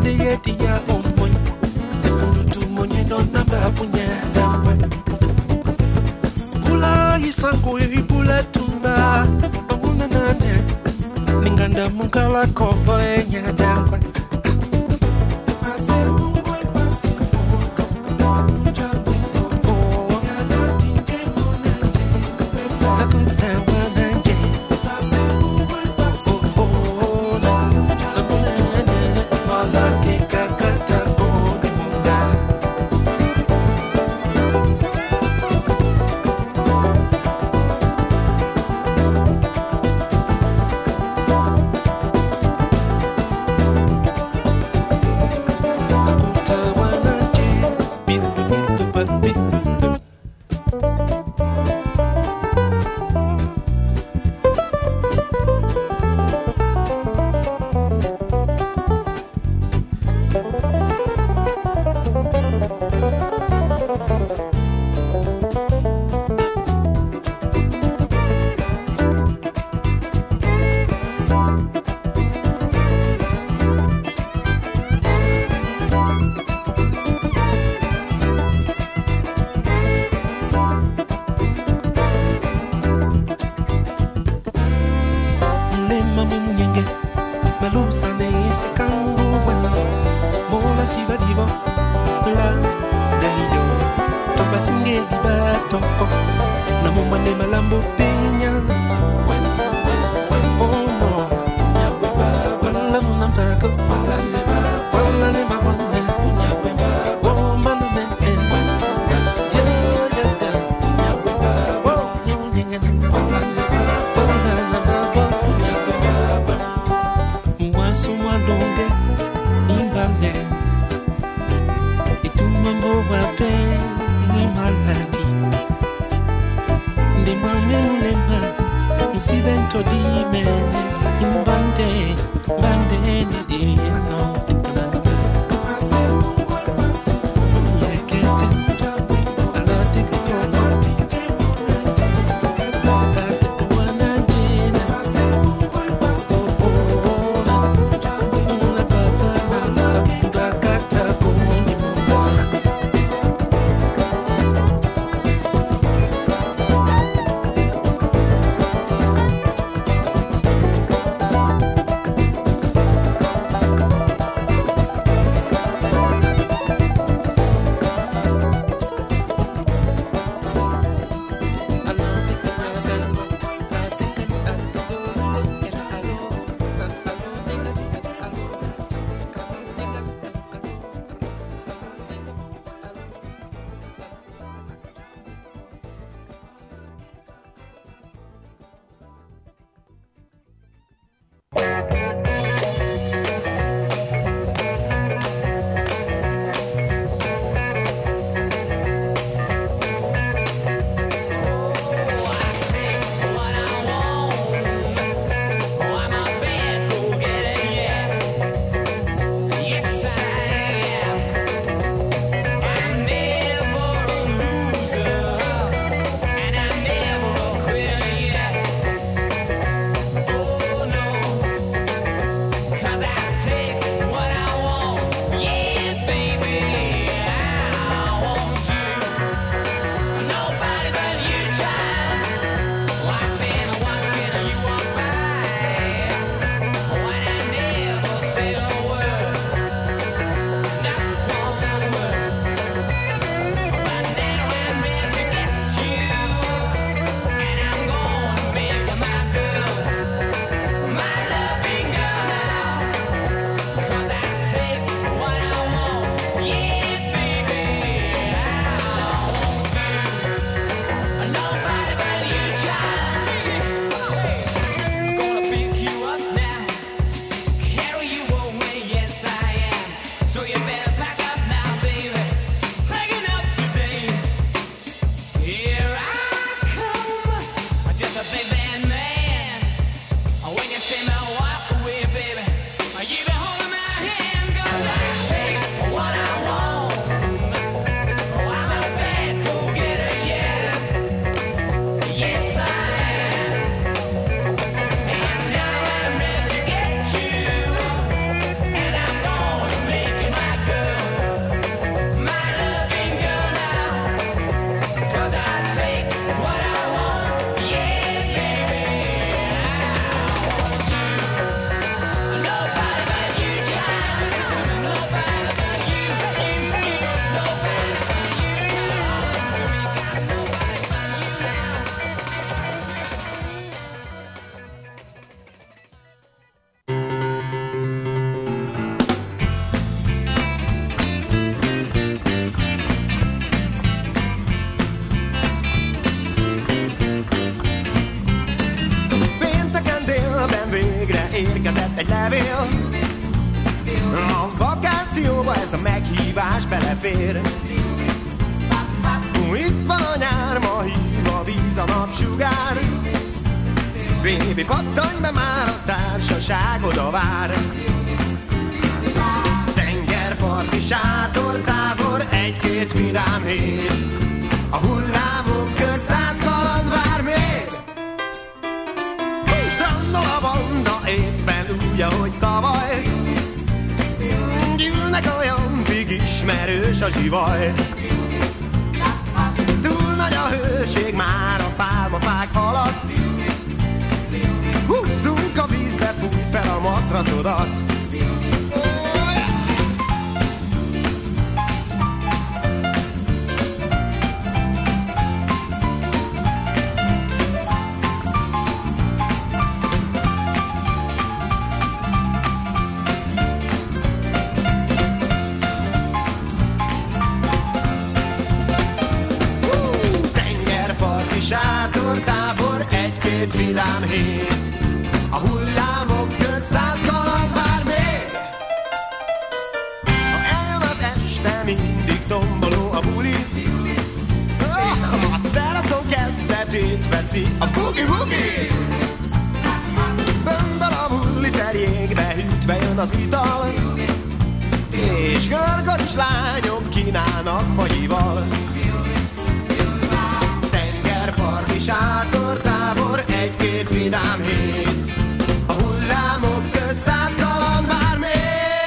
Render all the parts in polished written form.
dia omon tu monye non namba punya dawa pula isango ipula tumba amuna nane ninganda mungala kobo enya dawa egy levél. A vakációba ez a meghívás belefér. Itt van a nyár, ma hív a víz, a napsugár. Baby, pattanj be már, a társaság oda vár. Tengerparti sátortábor, egy-két vidám hét. A hullámok közt 100 kaland vár még. Strandol a banda, éppen úgy, ahogy tavaly. Gyűlnek olyan pig, ismerős a zsivaj. Túl nagy a hőség már a pálmafák alatt. Húzzunk a vízbe, fúj fel a matracodat. Sátortábor, egy-két vidám hét. A hullámok közt 100 kaland vár még. Ha eljön az este, mindig tomboló a buli. A teraszon kezdetét veszi a bugi-bugi. Böndel a bulliter jégbe, hűtve jön az ital. És görgös lányok kínálnak fagyival. Parti sátortábor, egy-két vidám hét. A hullámok közt 100 kaland vár még.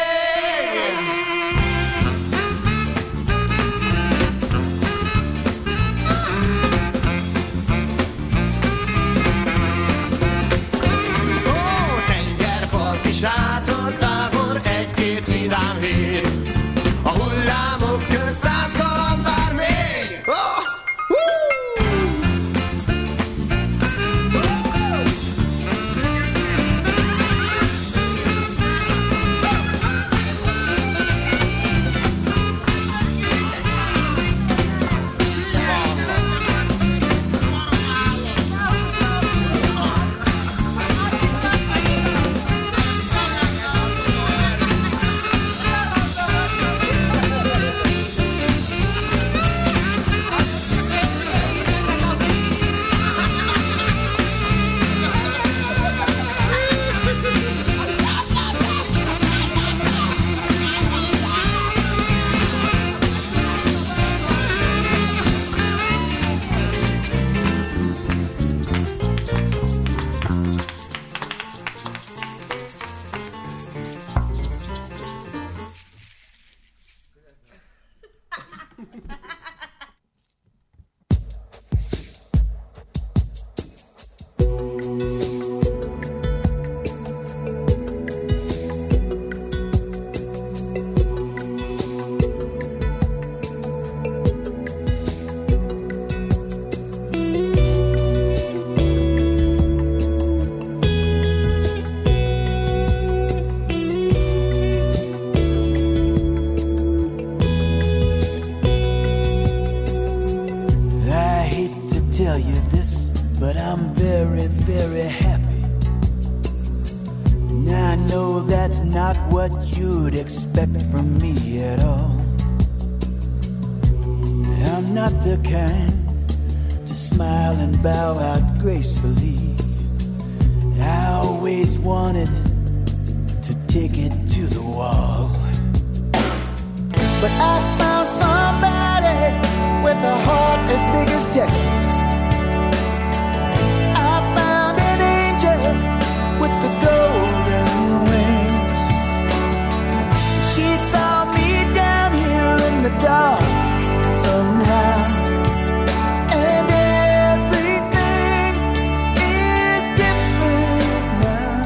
Tengerparti sátortábor, egy-két vidám hét. A hullámok közt 100 kaland vár még. Expect from me at all. I'm not the kind to smile and bow out gracefully. I always wanted to take it to the wall. But I found somebody with a heart as big as Texas. I found an angel with the golden wings. She saw me down here in the dark somehow, and everything is different now.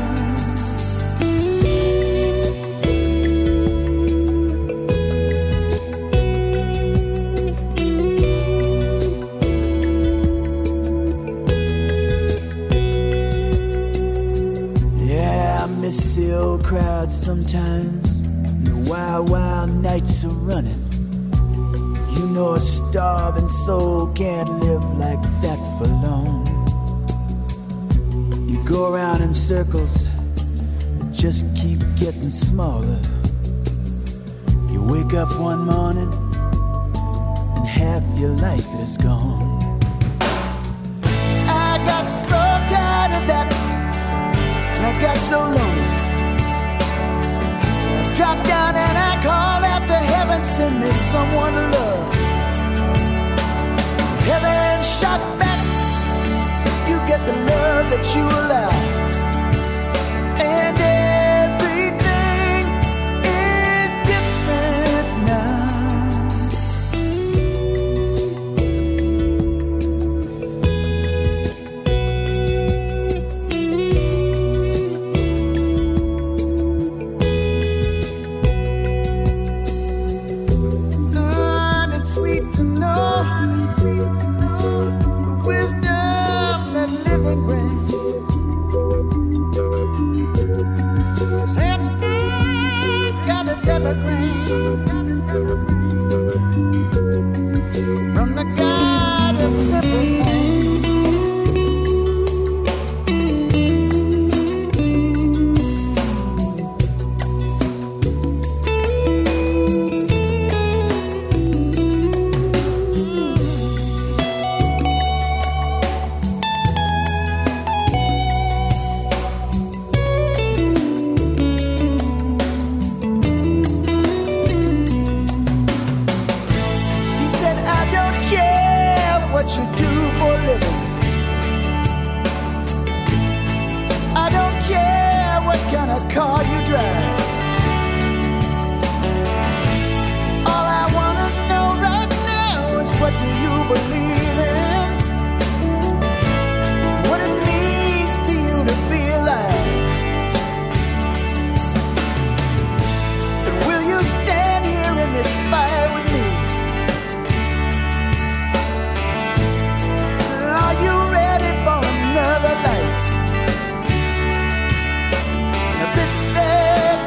Yeah, I miss the old crowd sometimes. Wild, wild nights are running. You know a starving soul can't live like that for long. You go around in circles, the just keep getting smaller. You wake up one morning and half your life is gone. I got so tired of that, and I got so lonely. I dropped down and I called out to heaven, send me someone to love. Heaven shot back, you get the love that you allow. And everything is different now. And it's sweet to know the wisdom that living brings. Got a telegram from the God of simple things. Car you drive. All I wanna know right now is, what do you believe in? What it means to you to be alive? And will you stand here in this fire with me? Are you ready for another life? This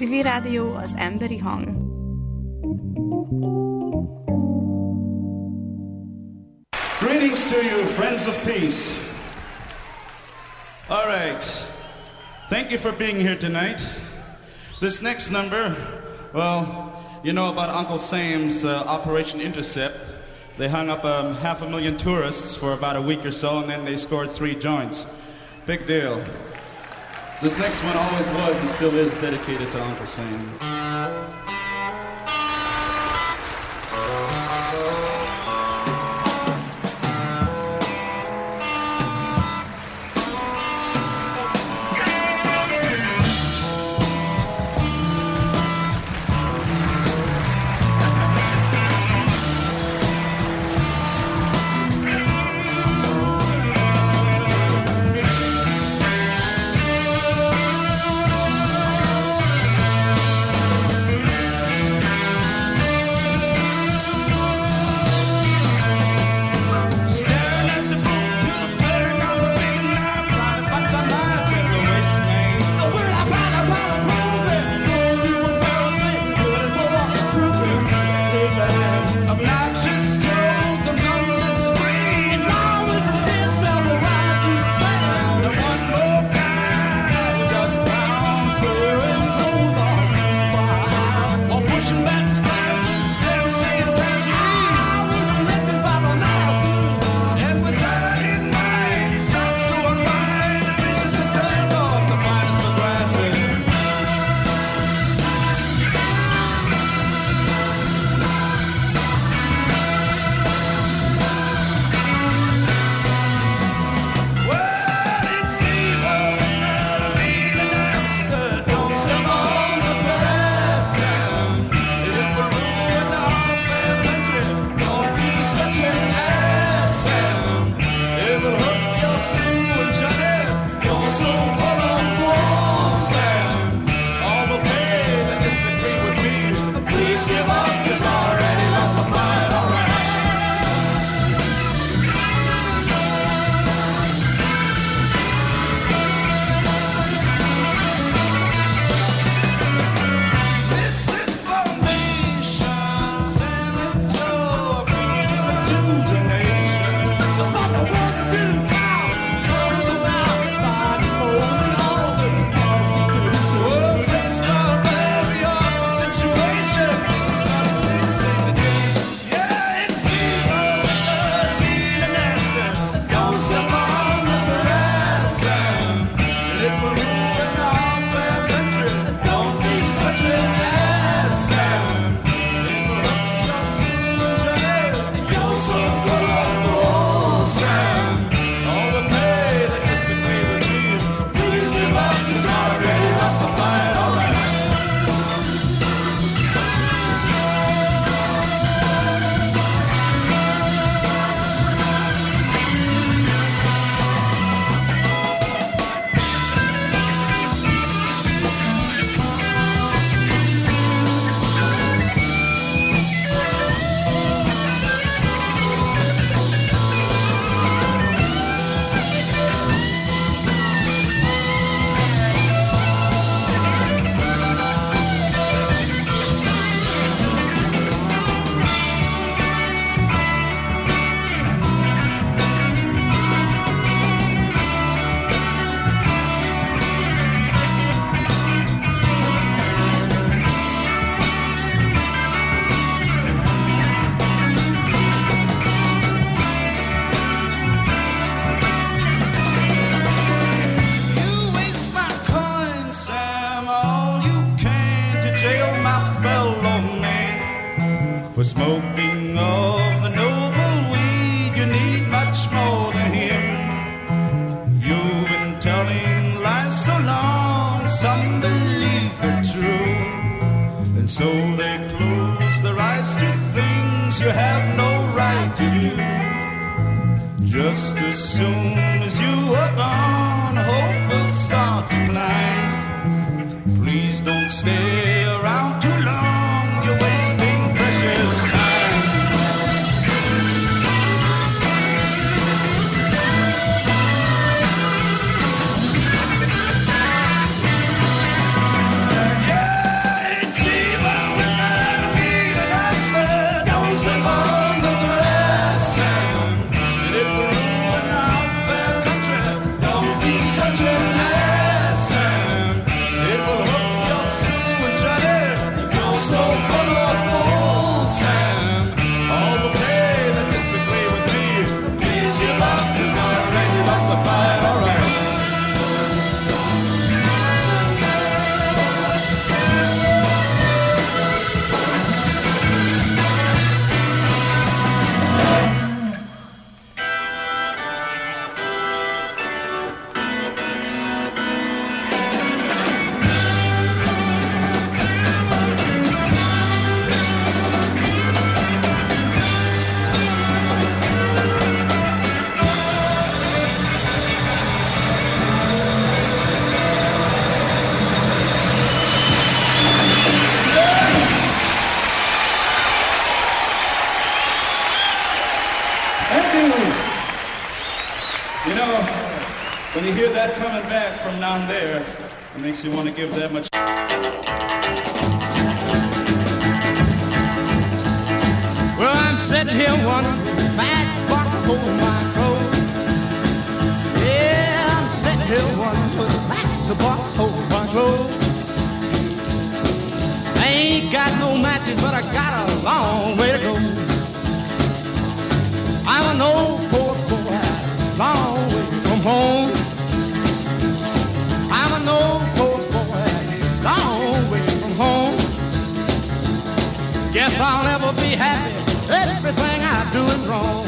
Civil Rádió, az emberi hang. Greetings to you, friends of peace. All right. Thank you for being here tonight. This next number, well, you know about Uncle Sam's Operation Intercept. They hung up 500,000 tourists for about a week or so, and then they scored 3 joints. Big deal. This next one always was and still is dedicated to Uncle Sam. For smoking of the noble weed, you need much more than him. You've been telling lies so long, some believe they're true, and so they close their eyes to things you have no right to do. Just as soon as you are gone, hope will start to climb. Please don't stay around too long, you're wasting precious time. Yeah! When you hear that coming back from down there, it makes you want to give that much. Well, I'm sitting here wondering, matchbox hold my clothes. Yeah, I'm sitting here wondering, matchbox hold my clothes. I ain't got no matches, but I got a long way to go. I'm an old poor boy, long way from home. I'm an old poor boy, long way from home. Guess I'll never be happy. Everything I do is wrong.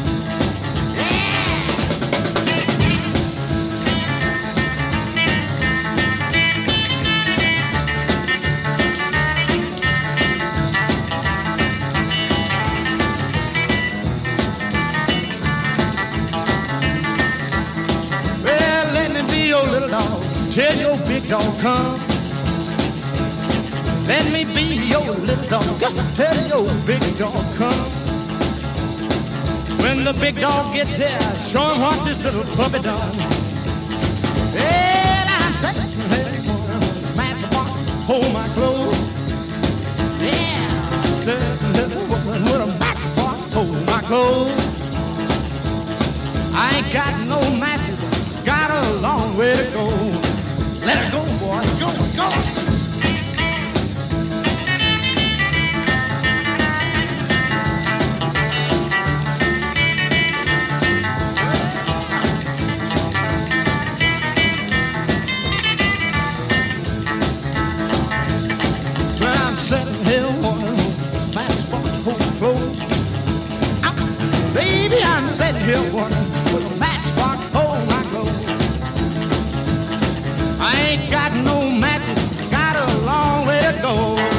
Well, let me be your little dog. Tell your big dog come. Let me be your little dog. Tell your big dog come. When the big dog gets here, show him what this little puppy done. Well, I'm sitting here matchbox, hold my clothes. Yeah, sitting here with a matchbox, hold my clothes. I ain't got no matches, got a long way to go. Let it go, boy, go, go. Sitting here wondering, matchbox hold clothes. Baby, I'm sitting here wondering, with a matchbox hold my clothes. I ain't got no matches, got a long way to go.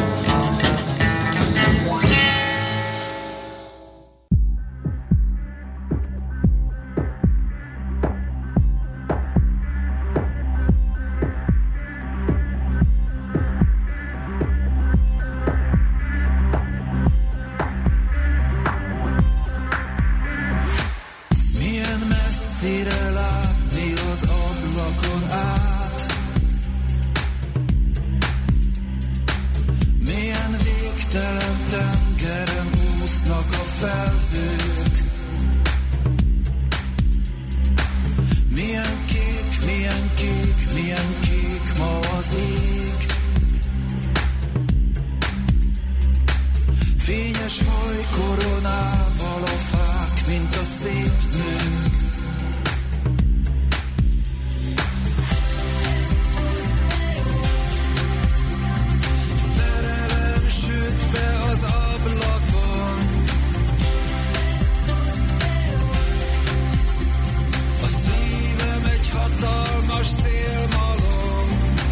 Fényes haj koronával a fák, mint a szép nők. Szerelem süt be az ablakon. A szívem egy hatalmas célmalom.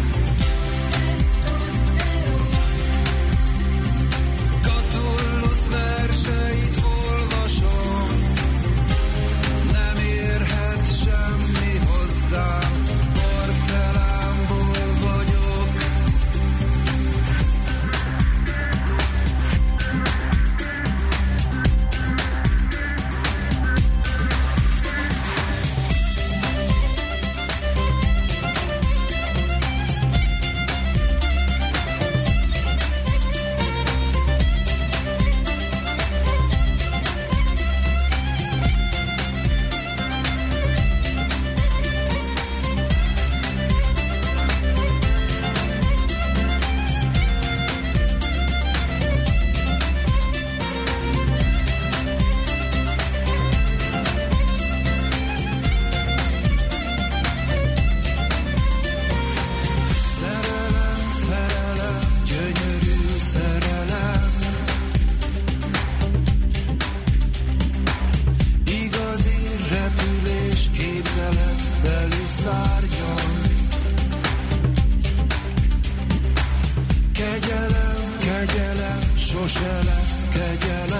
Catullus verseit olvasom. Nem érhet semmi hozzám, porcelánból vagyok. Szerelem, szerelem, gyönyörű szerelem. Igazi repülés képzeletbeli szárnyon. Kegyelem, kegyelem, sose lesz kegyelem.